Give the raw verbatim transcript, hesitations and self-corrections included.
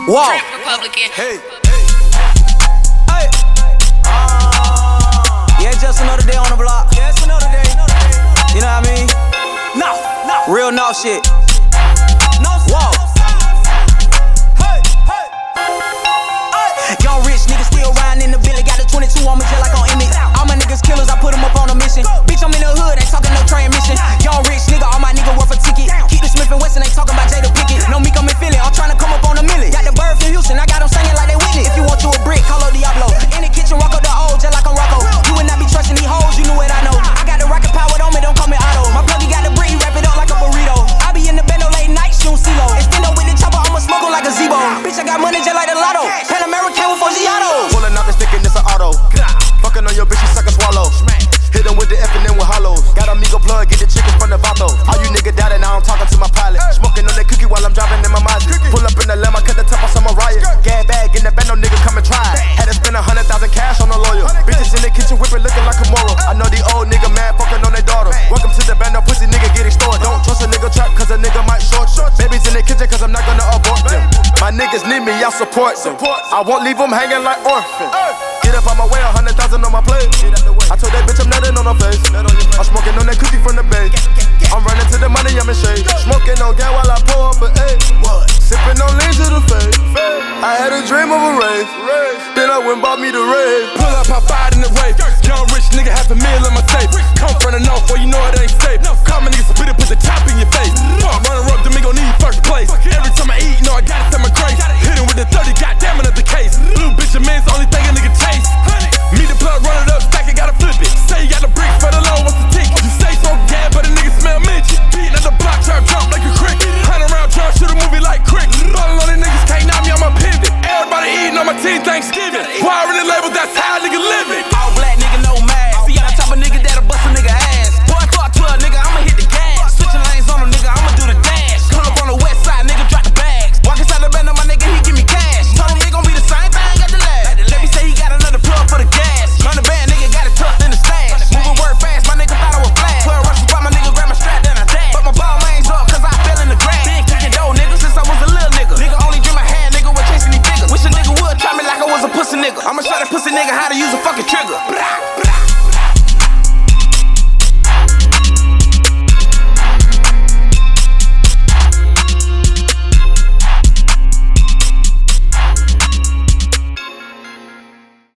Whoa. Republican. Hey. Hey. Uh, yeah, just another day on the block. Yeah, it's another day. You know what I mean? No, no. Real no shit. No. Whoa. Hey, hey. Hey. Young rich niggas still riding in the Billy. Got the twenty-two on me just like on Emmett. All my niggas killers, I put them up on a mission. Bitch, I'm in the hood, ain't talking no transmission. Young rich nigga, all my niggas worth a ticket. Keep the Smith and Wesson, ain't talking about Jada Pickett. No me come in Philly, I'm trying to come up on a milli. Got the bird from Houston, I got them singing like they Whitney. If you want you a brick, call up Diablo. In the kitchen, rock up the old, just like I'm Rocco. You would not be trusting these hoes, you knew what I know. I got the rocket power on me, don't call me Otto. My pluggy got the brick, he wrap it up like a burrito. I be in the bando late night, shoot CeeLo. Extendo with the chopper, I'ma smoke him like a Zebo. Bitch, I got money just like the Lotto. Pan American with four Giottos. Pulling out the stick and it's an auto. Fucking on your bitch, you suck and swallow. Hit them with the F and then with hollows. Got amigo plug, get the chickens from the Vato. All you niggas doubting, now I'm talking to my pilot. Smoking on that cookie while I'm driving in my Mazda. Pull up in the Lambo, cut the top off some riot. Gas bag in the band, no nigga come and try it. Had to spend a hundred thousand cash on a lawyer. Bitches in the kitchen whipping, looking like a moral. I know the old nigga mad, fucking on their daughter. Welcome to the band, no pussy nigga get extorted. Don't trust a nigga trap, cause a nigga might short you. Babies in the kitchen, cause I'm not gonna abort them. My niggas need me, I support them. I won't leave them hanging like orphans. Get up on my way, a hundred thousand on my plate. I told that bitch I'm nutting on her face. I'm smoking on that cookie from the bay. I'm running to the money, I'm in shade. Smoking on gas while I pour up a eight. Sipping on lean to the face. I had a dream of a rave. Then I went and bought me the rave. Pull up, I fired in the rave. Young rich nigga, half a meal in my safe. Come from the north, boy, you know it ain't safe. Call my niggas, spit it, put the top in your face. Fuck, runner up, them ain't gon' need first place.